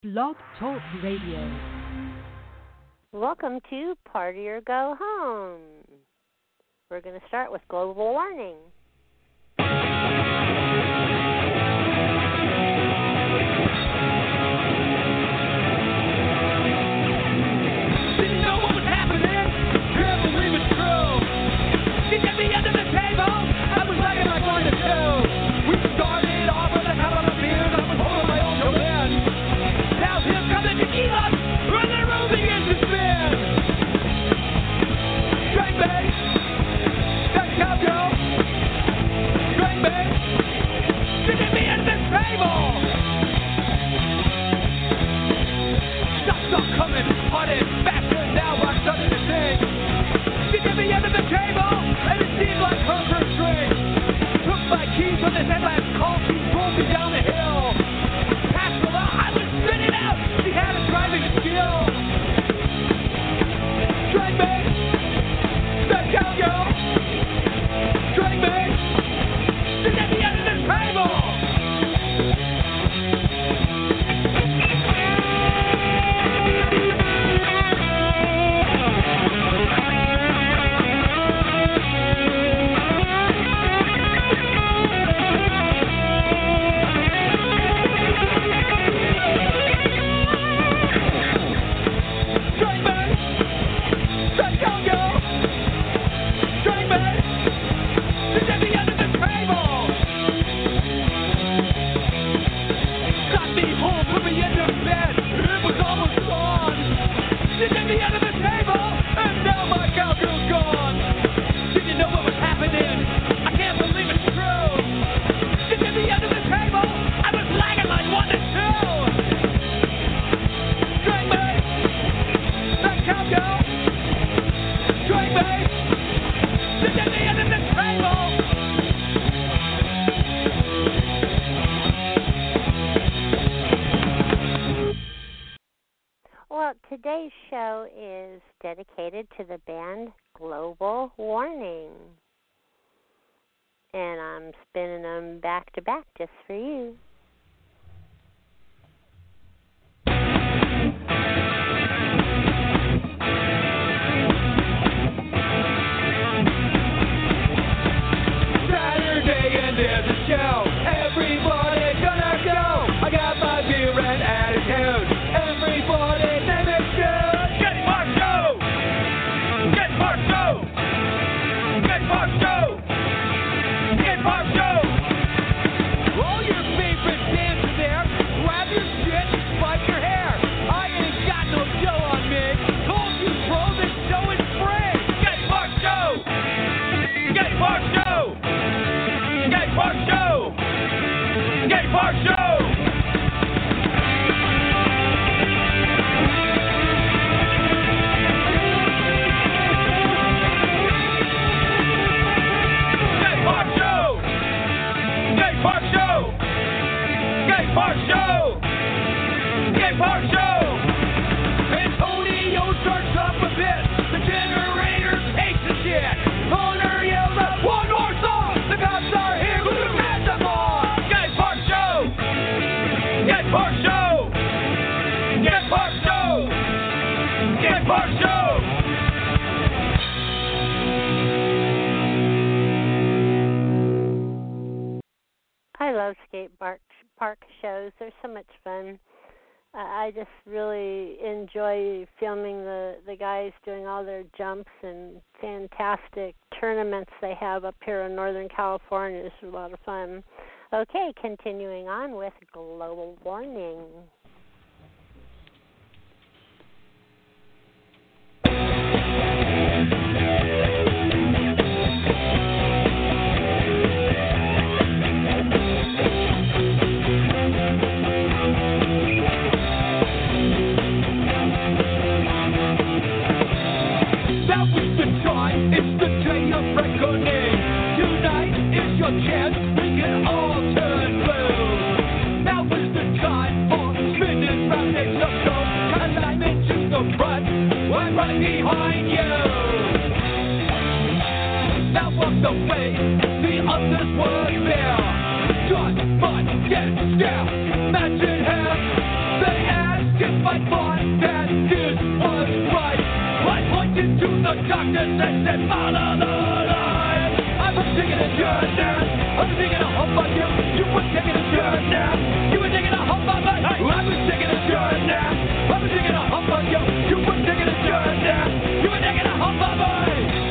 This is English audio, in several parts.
Blog Talk Radio. Welcome to Party or Go Home. We're going to start with global warning. Didn't know what was happening. Can't believe it's true. She kept me under the table. I was lagging like 1 to 2. We started off with a hell of a beer. I was holding my own till then. Now here comes the tequila. When the room begins to spin. Straight bass. That's cowgirl. Straight bass. She kept me under the table. Stop coming, harder, faster, now I'm starting to sing. She did me under the table, and it seemed like her first string. Took my keys from the headlamp, called, she pulled me down the hill. Past the law, I was spinning out, she had a driving skill. Straight bass, that cowgirl. Straight bass, she did me under the table. Today's show is dedicated to the band Global Warning. And I'm spinning them back to back just for you. Saturday and there's a show. Everybody gonna go. I got my beer and attitude. Everybody. Park Show! Gay Park Show! Gay Park Show! Gay Park Show! Gay Park Show! Antonio starts up a bit. The generator takes a shit. Connor yells out one more song. The cops are here with the rest of them. Gay Park Show! Get Park Show! Get Park Show! Get Park Show! I love skate park shows. They're so much fun. I just really enjoy filming the guys doing all their jumps and fantastic tournaments they have up here in Northern California. It's a lot of fun. Okay, continuing on with Global Warning. Now is the time, it's the day of reckoning. Tonight is your chance, we can all turn blue. Now is the time for spinning round in circles. And I'm into the front, I'm right behind you. Now walk the way, the others were there. Just but get scared, imagine him, they had I thought that this was right. I pointed to the darkness and said, follow the light. I was taking a turn now. I was taking a hump on you. You were taking a turn now. You were taking a hump on me. I was taking a turn now. I was taking a hump on you. You were taking a turn now. You were taking a hump on me.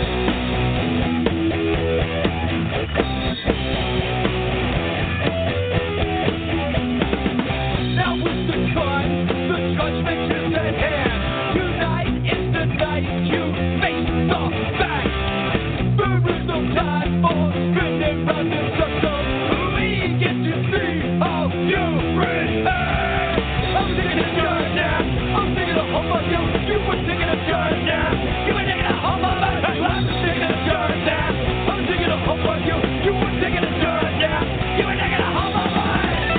Now is the time. The judgment is at hand. Tonight is the night you face the facts. There is no time for spinning round in circles. We get to see how you react. I'm taking a turn now. I'm taking a hump on you. You were taking a turn now. You were taking a hump on me. I was taking a turn now. I'm taking a hump on you. You were taking a turn now. You were taking a hump on me.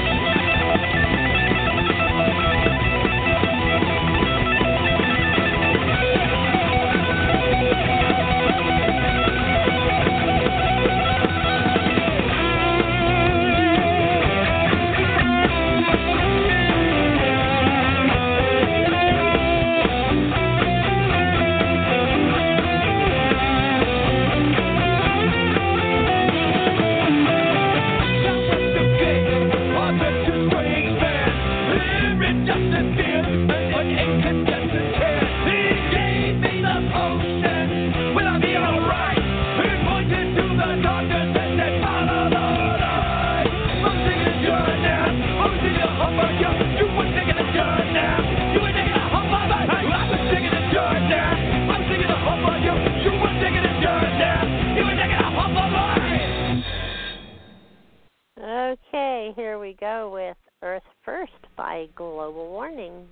Okay, here we go with Earth First by Global Warning.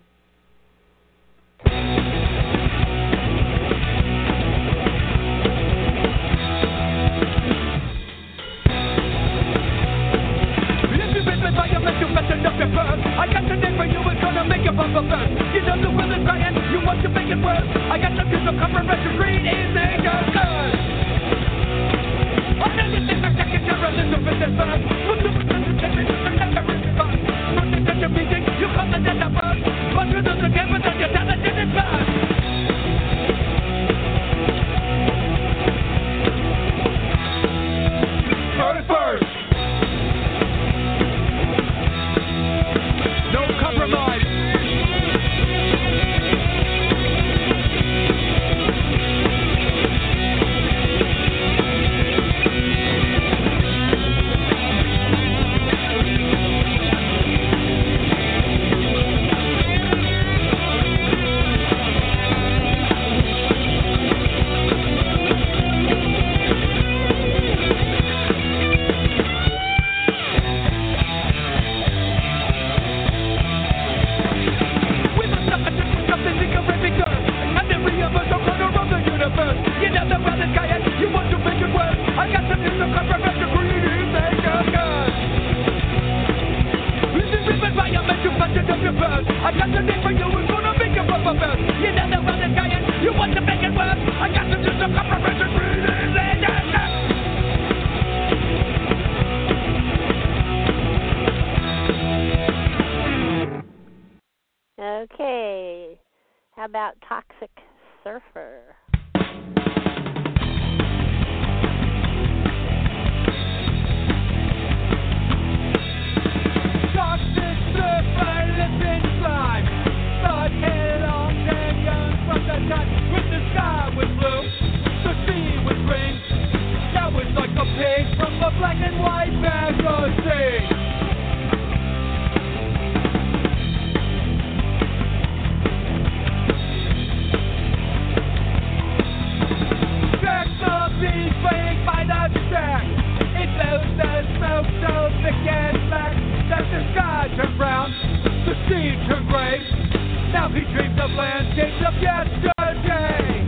I got the name for you, it's gonna make you bump first. You know the will is crying, you want to make it worse. I got the piece of copper, red, green is anger curse. I know you think I can get a little bit of fun. But the presentation is never really fun. Don't you touch your meeting, you come and get a buzz. But you do the game without your talent in it fun. Earth first. No compromise. I got the name for you, we're gonna make you bump a belt. You know the one that's dying, you want to make it worse. I got to do some comprehension breathing and Okay, how about Toxic Surfer? Toxic surfer, living slime. Thought head on young from the time when the sky was blue, the sea was green. That was like a pig from a black and white magazine. Jack the beast playing by the stack. It blows the smoke so thick and black that the sky turned brown, the sea turned gray. Now he dreams of landscapes of yesterday.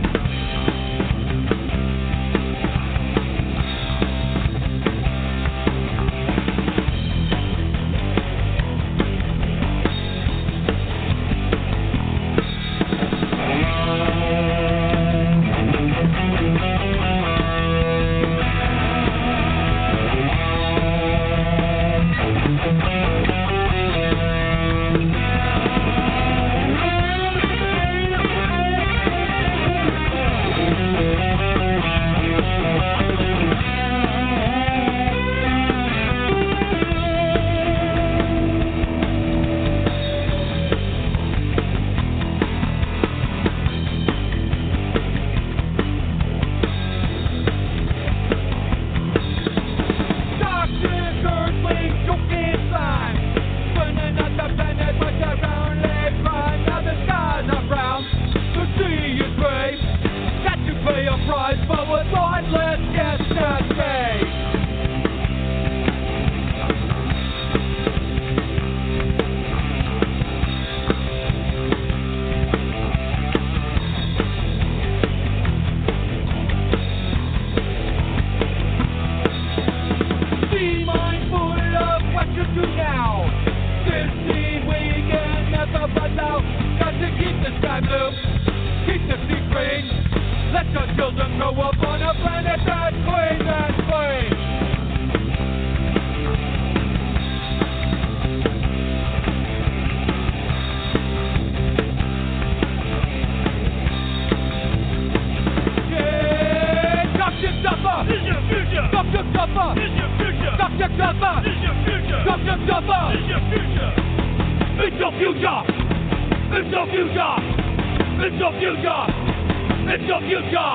future. It's the future. It's the future. It's the future.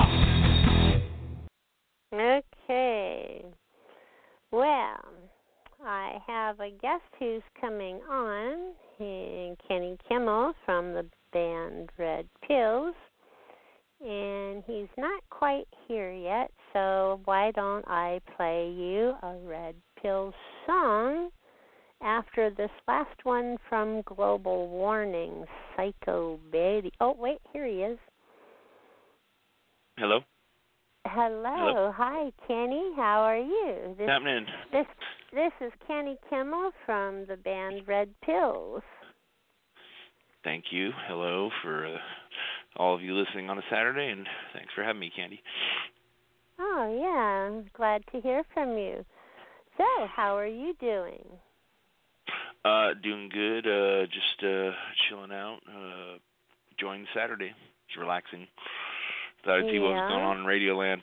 Okay. Well, I have a guest who's coming on, Kenny Kimmel from the band Red Pills, and he's not quite here yet, so why don't I play you a Red Pills song after this last one from Global Warning, Psycho Baby. Oh, wait, here he is. Hello? Hello. Hi, Kenny. How are you? What's happening? This is Kenny Kimmel from the band Red Pills. Thank you. Hello for all of you listening on a Saturday, and thanks for having me, Candy. Oh, yeah. I'm glad to hear from you. So, how are you doing? Doing good. Just chilling out. Enjoying Saturday. Just relaxing. Thought I'd see what was going on in Radioland.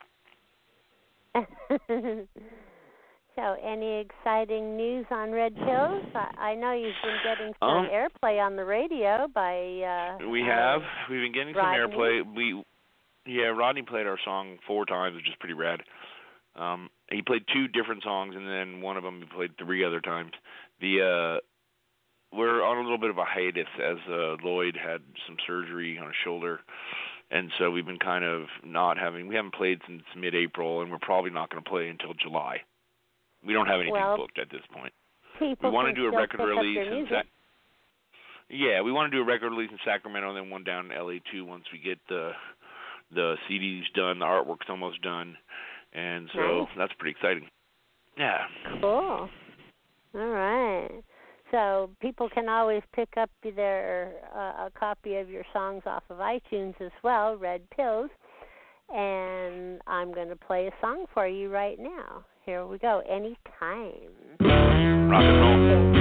So, any exciting news on Red Pills? I know you've been getting some airplay on the radio by we have. We've been getting Rodney. some airplay. Rodney played our song 4 times, which is pretty rad. He played 2 different songs, and then one of them he played 3 other times. We're on a little bit of a hiatus as Lloyd had some surgery on his shoulder, and so we've been kind of we haven't played since mid-April, and we're probably not going to play until July. We don't have anything booked at this point. We want to do a record release in we want to do a record release in Sacramento, and then one down in LA too. Once we get the CDs done, the artwork's almost done, and so that's pretty exciting. Yeah. Cool. All right. So people can always pick up a copy of your songs off of iTunes as well, Red Pills. And I'm going to play a song for you right now. Here we go. Anytime. Rock and roll.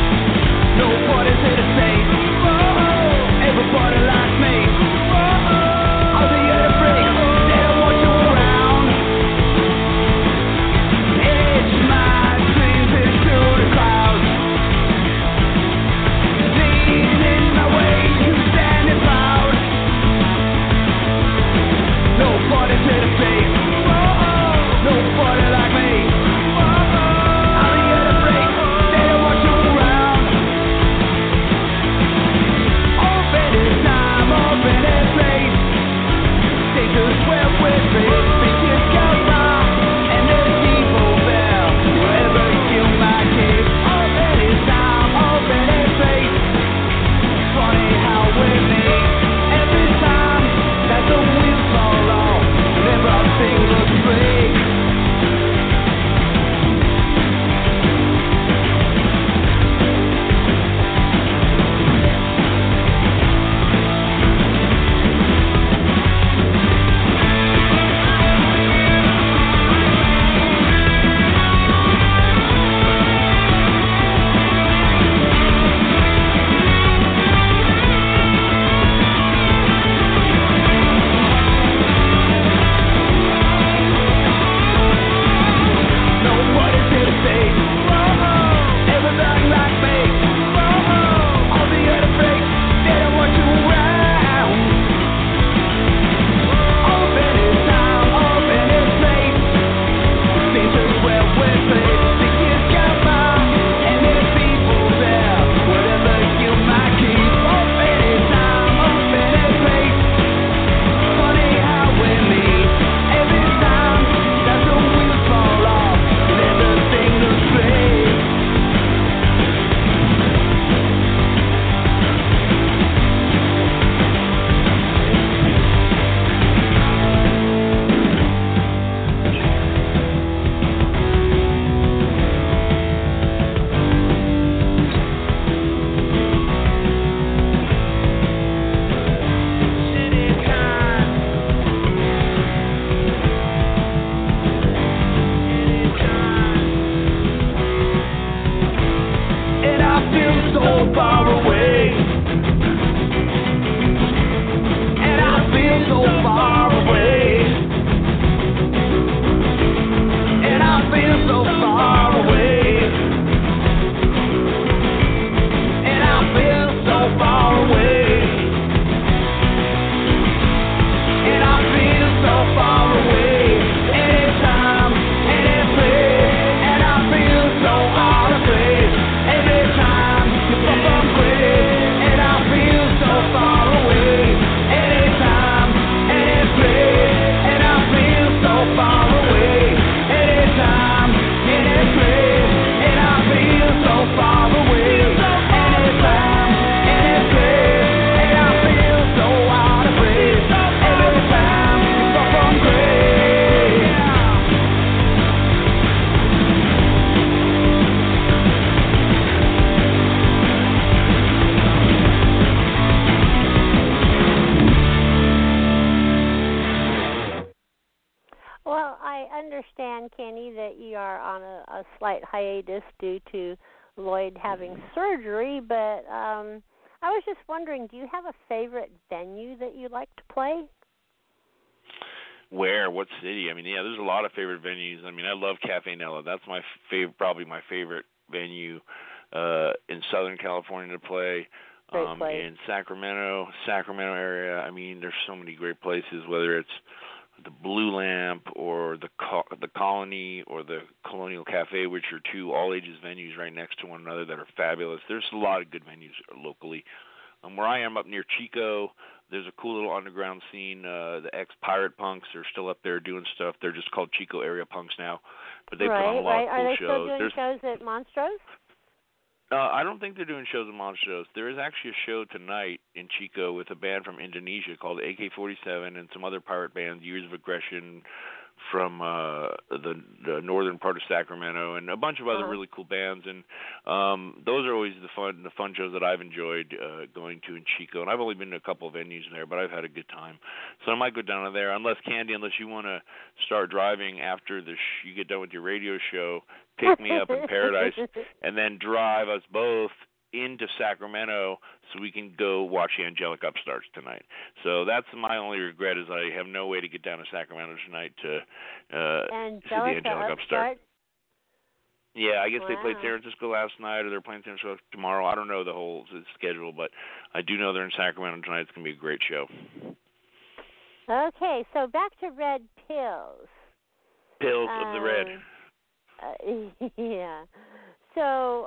Nobody's here to save. Everybody like me. Well, I understand, Kenny, that you are on a slight hiatus due to Lloyd having surgery, but I was just wondering, do you have a favorite venue that you like to play? Where? What city? I mean, yeah, there's a lot of favorite venues. I mean, I love Cafe Nella. That's my probably my favorite venue in Southern California to play. In Sacramento area. I mean, there's so many great places, whether it's the Blue Lamp or the Colony or the Colonial Cafe, which are two all-ages venues right next to one another that are fabulous. There's a lot of good venues locally. Where I am up near Chico, there's a cool little underground scene. The ex-Pirate Punks are still up there doing stuff. They're just called Chico Area Punks now, but they put on a lot of cool shows. Are they shows. still doing shows at Monstros? I don't think they're doing shows at Monstros. There is actually a show tonight in Chico with a band from Indonesia called AK-47 and some other pirate bands, Years of Aggression from the northern part of Sacramento, and a bunch of other really cool bands. And those are always the fun shows that I've enjoyed going to in Chico. And I've only been to a couple of venues there, but I've had a good time. So I might go down to there, unless you want to start driving after you get done with your radio show, pick me up in Paradise, and then drive us both into Sacramento so we can go watch the Angelic Upstarts tonight. So that's my only regret, is I have no way to get down to Sacramento tonight to see the Angelic Upstart. Yeah, I guess they played San Francisco last night, or they're playing San Francisco tomorrow. I don't know the whole schedule, but I do know they're in Sacramento tonight. It's going to be a great show. Okay, so back to Red Pills. Pills of the Red. Yeah. So,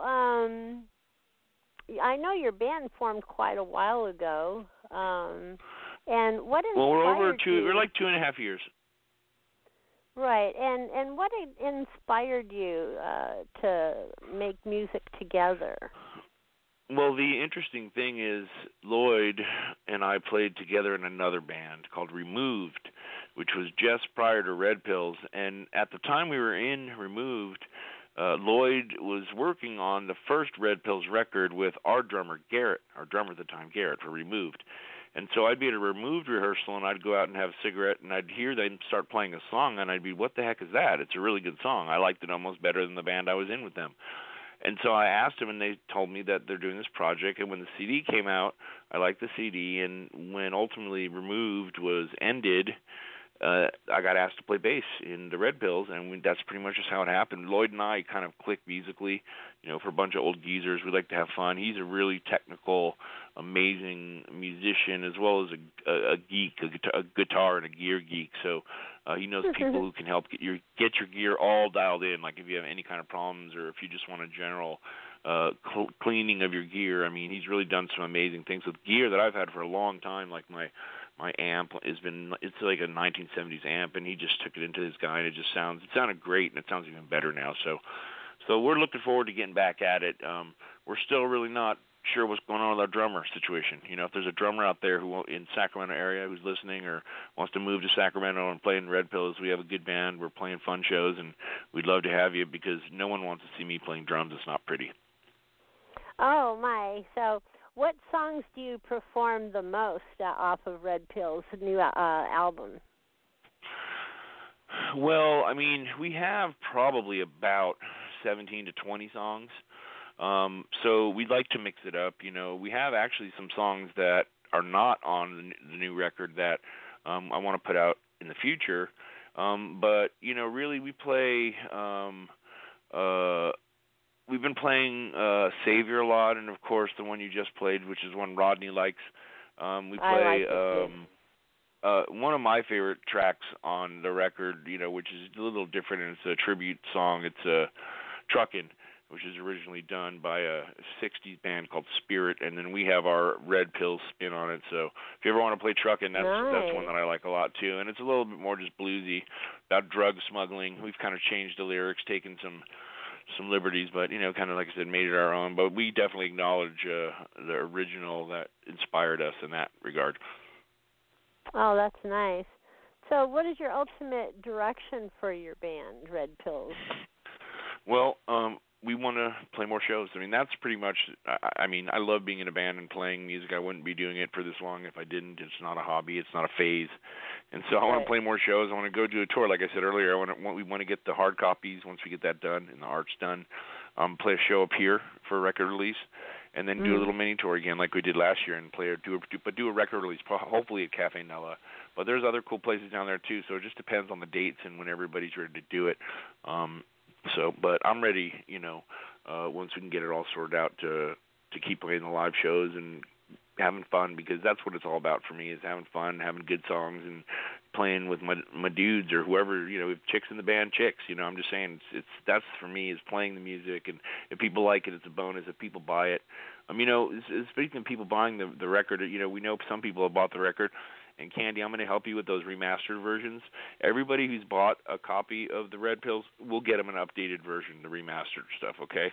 I know your band formed quite a while ago. And what inspired we're like 2.5 years. Right. And what inspired you to make music together? Well, the interesting thing is Lloyd and I played together in another band called Removed, which was just prior to Red Pills. And at the time we were in Removed, Lloyd was working on the first Red Pills record with our drummer at the time, Garrett, for Removed. And so I'd be at a Removed rehearsal, and I'd go out and have a cigarette, and I'd hear them start playing a song, and I'd be, what the heck is that? It's a really good song. I liked it almost better than the band I was in with them. And so I asked them, and they told me that they're doing this project. And when the CD came out, I liked the CD. And when ultimately Removed was ended, I got asked to play bass in the Red Pills, and that's pretty much just how it happened. Lloyd and I kind of clicked musically, for a bunch of old geezers. We like to have fun. He's a really technical, amazing musician, as well as a geek, a guitar and a gear geek. So he knows people who can help get your gear all dialed in. Like if you have any kind of problems, or if you just want a general cleaning of your gear. I mean, he's really done some amazing things with gear that I've had for a long time, like my amp it's like a 1970s amp, and he just took it into his guy, and it sounded great, and it sounds even better now. So we're looking forward to getting back at it. We're still really not sure what's going on with our drummer situation. If there's a drummer out there who in Sacramento area who's listening or wants to move to Sacramento and play in Red Pills, we have a good band. We're playing fun shows, and we'd love to have you, because no one wants to see me playing drums. It's not pretty. Oh my! So, what songs do you perform the most off of Red Pills' new album? Well, I mean, we have probably about 17 to 20 songs. So we'd like to mix it up. We have actually some songs that are not on the new record that I want to put out in the future. But really, we play. We've been playing Savior a lot, and of course the one you just played, which is one Rodney likes. We play I like it too. One of my favorite tracks on the record, which is a little different, and it's a tribute song. It's Truckin', which is originally done by a 60s band called Spirit, and then we have our Red Pills spin on it. So if you ever want to play Truckin', that's one that I like a lot too. And it's a little bit more just bluesy, about drug smuggling. We've kind of changed the lyrics, taken some liberties, but kind of like I said, made it our own. But we definitely acknowledge the original that inspired us in that regard. Oh, that's nice. So what is your ultimate direction for your band, Red Pills? Well, we want to play more shows. I mean, that's pretty much. I mean, I love being in a band and playing music. I wouldn't be doing it for this long if I didn't. It's not a hobby. It's not a phase. And so I want to play more shows. I want to go do a tour. Like I said earlier, we want to get the hard copies once we get that done and the art's done. Play a show up here for a record release, and then do a little mini tour again like we did last year and do a record release, hopefully at Cafe Nella. But there's other cool places down there too. So it just depends on the dates and when everybody's ready to do it. But I'm ready, once we can get it all sorted out to keep playing the live shows and having fun, because that's what it's all about for me, is having fun, having good songs, and playing with my dudes or whoever, if chicks in the band, chicks, I'm just saying that's for me, is playing the music, and if people like it, it's a bonus. If people buy it, speaking of people buying the record, we know some people have bought the record. And Candy, I'm going to help you with those remastered versions. Everybody who's bought a copy of the Red Pills, we'll get them an updated version, the remastered stuff, okay?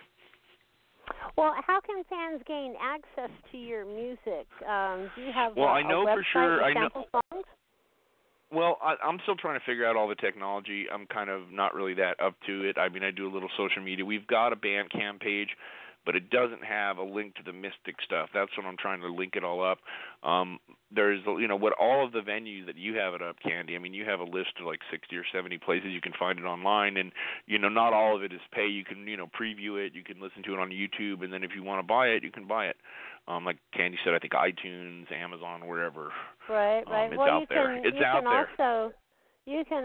Well, how can fans gain access to your music? Do you have I know a website for sure. with sample songs? Well, I'm still trying to figure out all the technology. I'm kind of not really that up to it. I mean, I do a little social media. We've got a Bandcamp page, but it doesn't have a link to the Mystic stuff. That's what I'm trying to link it all up. There's, what all of the venues that you have it up, Candy. I mean, you have a list of like 60 or 70 places you can find it online, and, not all of it is pay. You can, preview it. You can listen to it on YouTube, and then if you want to buy it, you can buy it. Like Candy said, I think iTunes, Amazon, wherever. Right. It's out there. It's out there. You can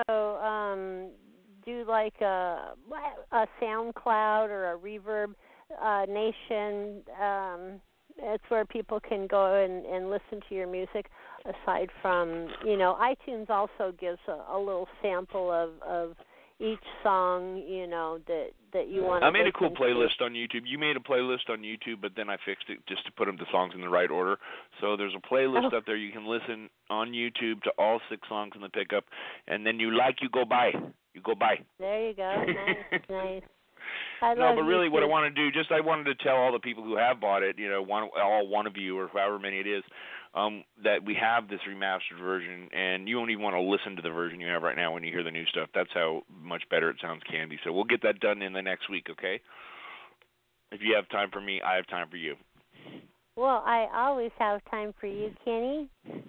also do like a SoundCloud or a Reverb Nation. It's where people can go and listen to your music. Aside from, iTunes also gives a little sample of each song, that you want to I made a cool playlist on YouTube. You made a playlist on YouTube, but then I fixed it just to put them the songs in the right order. So there's a playlist up there. You can listen on YouTube to all 6 songs in the pickup, and then you go buy. You go buy. There you go. Nice. No, but really what I want to do, I wanted to tell all the people who have bought it, one of you or however many it is, that we have this remastered version, and you won't even want to listen to the version you have right now when you hear the new stuff. That's how much better it sounds, Candy. So we'll get that done in the next week, okay? If you have time for me, I have time for you. Well, I always have time for you, Kenny.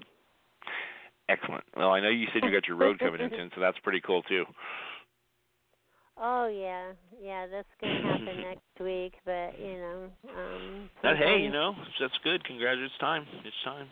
Excellent. Well, I know you said you got your road coming in soon, so that's pretty cool, too. Oh, yeah, that's going to happen next week, but, hey, that's good. It's time. It's time.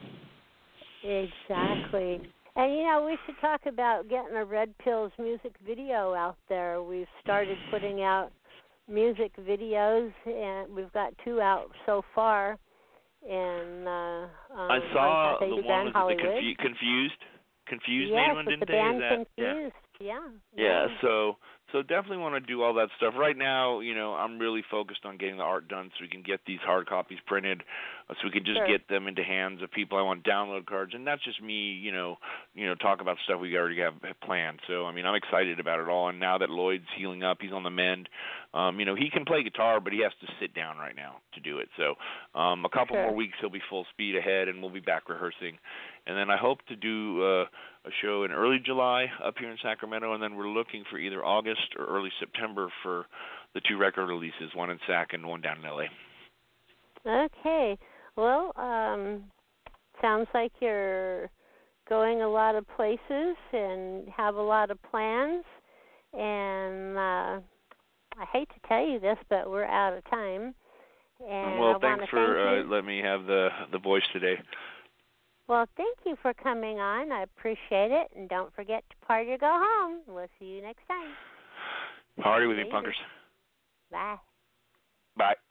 Exactly. And, we should talk about getting a Red Pills music video out there. We've started putting out music videos, and we've got 2 out so far. And I saw the one with the Confused made one, didn't the they? Band Confused. Yeah. So definitely want to do all that stuff. Right now, I'm really focused on getting the art done so we can get these hard copies printed, so we can just get them into hands of people. I want download cards, and that's just me, talk about stuff we already have planned. So, I'm excited about it all. And now that Lloyd's healing up, he's on the mend. He can play guitar, but he has to sit down right now to do it. So, a couple more weeks, he'll be full speed ahead, and we'll be back rehearsing. And then I hope to do a show in early July up here in Sacramento, and then we're looking for either August or early September for the 2 record releases, one in Sac and one down in L.A. Okay. Well, sounds like you're going a lot of places and have a lot of plans. And I hate to tell you this, but we're out of time. And well, thanks for letting me have the voice today. Well, thank you for coming on. I appreciate it. And don't forget to party or go home. We'll see you next time. Party with me, punkers. Bye. Bye.